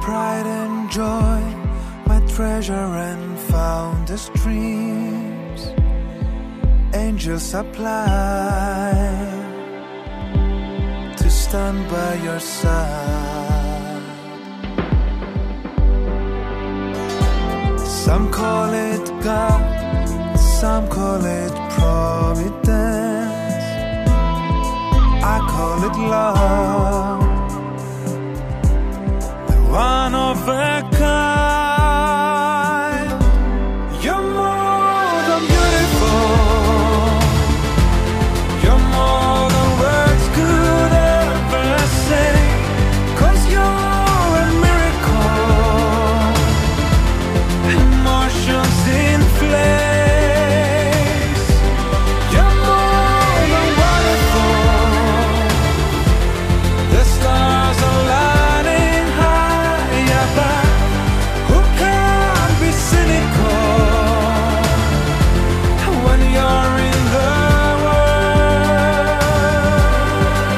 pride and joy, my treasure and fondest dreams, angels supply to stand by your side. Some call it God, some call it providence, I call it love, the one of a kind. You're more than beautiful, you're more than words could ever say, 'cause you're a miracle, emotions in flames. You're more than wonderful, the stars are lighting high above. Who can be cynical when you're in the world?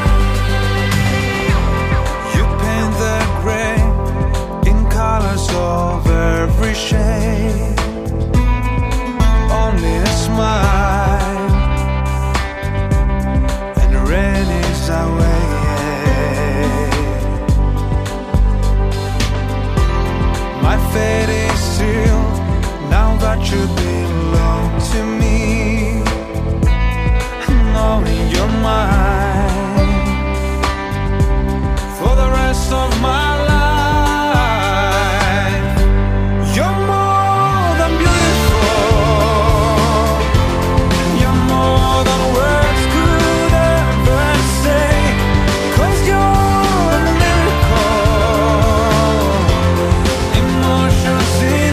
You paint the gray in colors of every shade, only a smile and rain is away. My fate is sealed now that you belong to me, knowing you're mine for the rest of my life. You're more than beautiful, you're more than words could ever say, 'cause you're a miracle, emotions in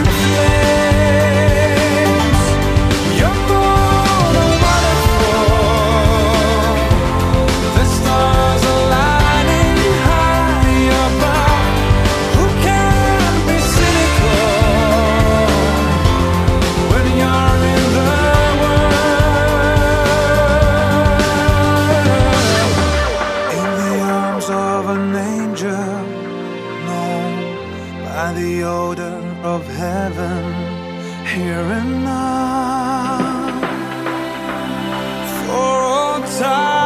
flames. You're more than wonderful, the stars are lighting high above. Who can be cynical when you're in the world? In the arms of an angel, known by the odor of heaven, here and now, for all time.